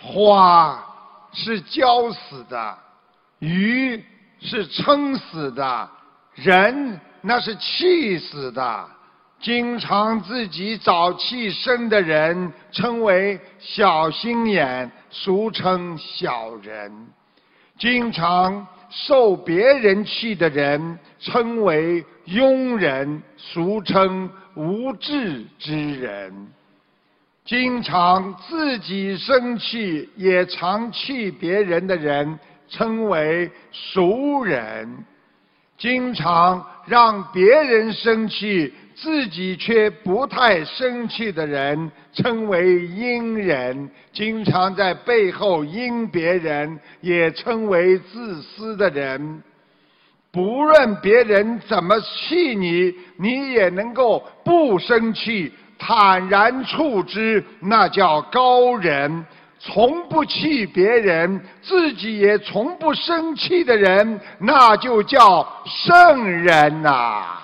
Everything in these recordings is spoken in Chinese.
花是浇死的，鱼是撑死的，人那是气死的。经常自己找气生的人称为小心眼，俗称小人；经常受别人气的人称为庸人，俗称无智之人；经常自己生气也常气别人的人称为俗人；经常让别人生气自己却不太生气的人称为阴人；经常在背后阴别人也称为自私的人。不论别人怎么气你，你也能够不生气，坦然处之，那叫高人。从不气别人，自己也从不生气的人，那就叫圣人呐。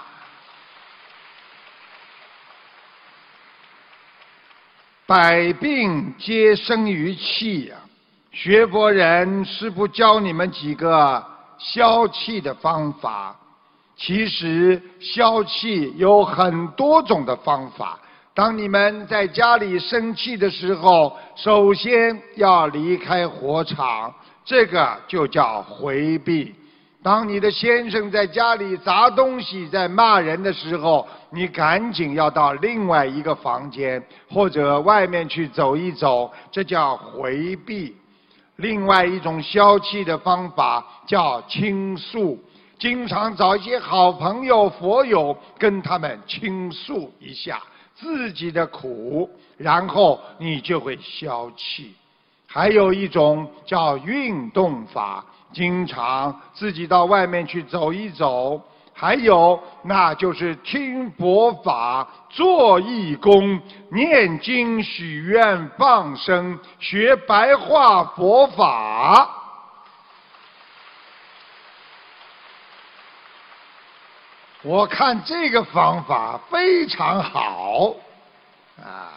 百病皆生于气呀！学佛人师父教你们几个消气的方法。其实消气有很多种的方法。当你们在家里生气的时候，首先要离开火场，这个就叫回避。当你的先生在家里砸东西在骂人的时候，你赶紧要到另外一个房间或者外面去走一走，这叫回避。另外一种消气的方法叫倾诉，经常找一些好朋友佛友跟他们倾诉一下自己的苦，然后你就会消气。还有一种叫运动法，经常自己到外面去走一走。还有那就是听佛法，做义工，念经许愿放生，学白话佛法。我看这个方法非常好啊！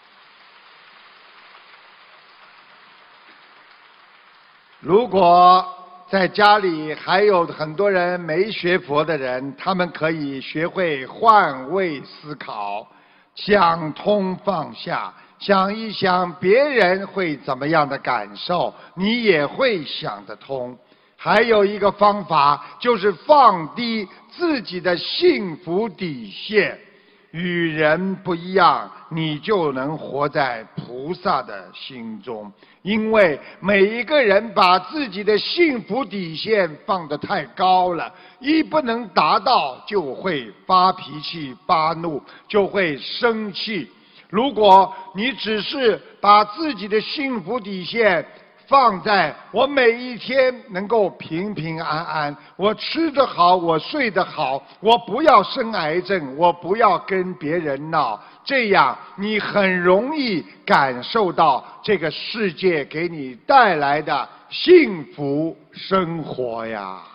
如果在家里还有很多人没学佛的人，他们可以学会换位思考，想通放下，想一想别人会怎么样的感受，你也会想得通。还有一个方法，就是放低自己的幸福底线，与人不一样，你就能活在菩萨的心中。因为每一个人把自己的幸福底线放得太高了，一不能达到就会发脾气发怒，就会生气。如果你只是把自己的幸福底线放在我每一天能够平平安安，我吃得好，我睡得好，我不要生癌症，我不要跟别人闹，这样你很容易感受到这个世界给你带来的幸福生活呀。